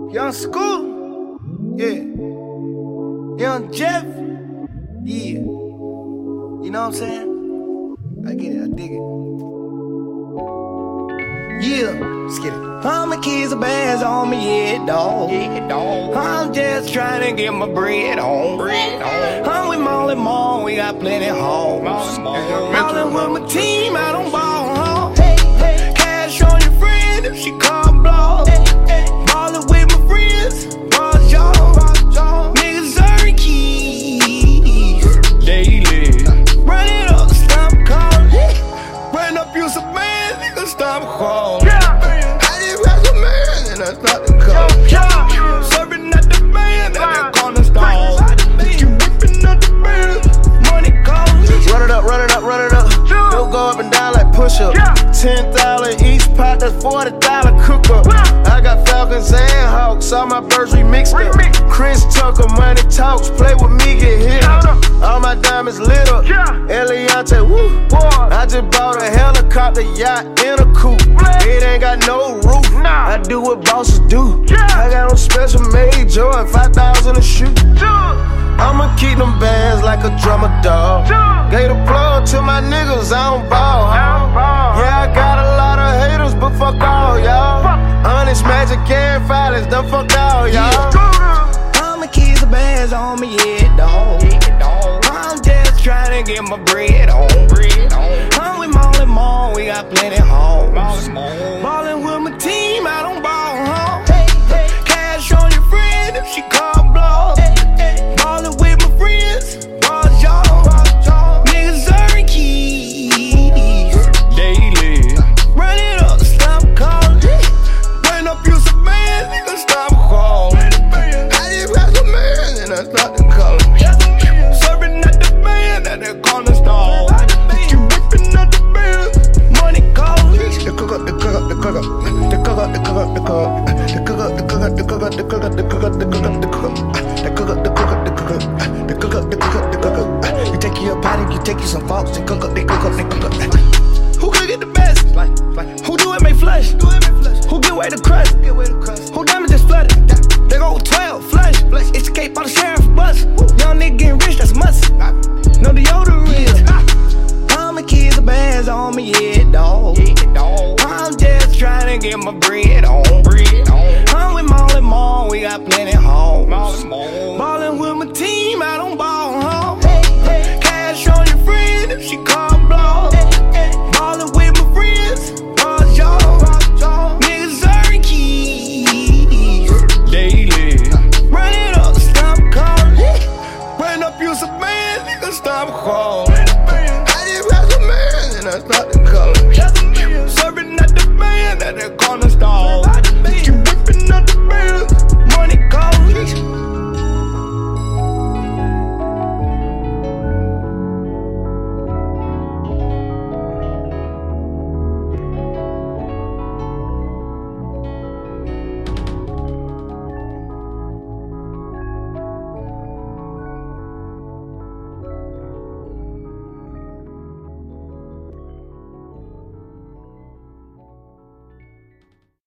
Young School, yeah. Young Jeff, yeah. You know what I'm saying? I get it, I dig it. Yeah, let's get it. All my kids are bands on me, yeah, dawg. Yeah, dawg. I'm just trying to get my bread on. I'm with Molly Mall, we got plenty hoes. Rollin' with my team, I don't ball home. Cash on your friend if she come blow. Ballin' with my friends, boss y'all. Niggas earn keys daily. Run it up, stop calling. Run up you some man, nigga, stop calling. I just got some man and I start to call. Serving at the band and they gonna stall. You whipping up the band, money calling. Run it up, run it up, run it up. Don't go up and down like push up. 10,000 each pot, that's $40 cook up. I got Falcons and Hawks, all my birds remixed up. Chris Tucker, money talks, play with me, get hit up. All my diamonds lit up. Eliante, woo. I just bought a helicopter yacht in a coupe. It ain't got no roof. I do what bosses do. I got on special made Jordan, 5,000 a shoe. I'ma keep them bands like a drummer dog. Gave a plug to my niggas, I don't ball. Yeah, I got a lot of haters, but fuck all y'all. Honest Magic and violence, done fuck all y'all. All my kids are bands on me, yeah, dawg. I'm just trying to get my bread on. I'm with Molly Mall, we got plenty hoes. Ballin' with my team, I don't ball home. Cash on your friend if she come blow. Ballin' with my friends, boss y'all. Niggas earn keys daily. Run it up, stop calling. Run up you some man, nigga, stop calling. I just got some man and I start to call. Serving at the band at the corner store. You whipping up the band, money calling. The cook up, the cook up, the cook up, the cook up, the cook up, the cook up, the cook up, the cook up, the cook up, the cook up, the cook up, the cook up, the cook up, the cook up, the cook up, the cook up, the cook up, the cook up, the cook up. You take your body, you take you some faults, they cook up, they cook up, they cook up. Who could get the best? Who do it make flesh? Who get away the crap?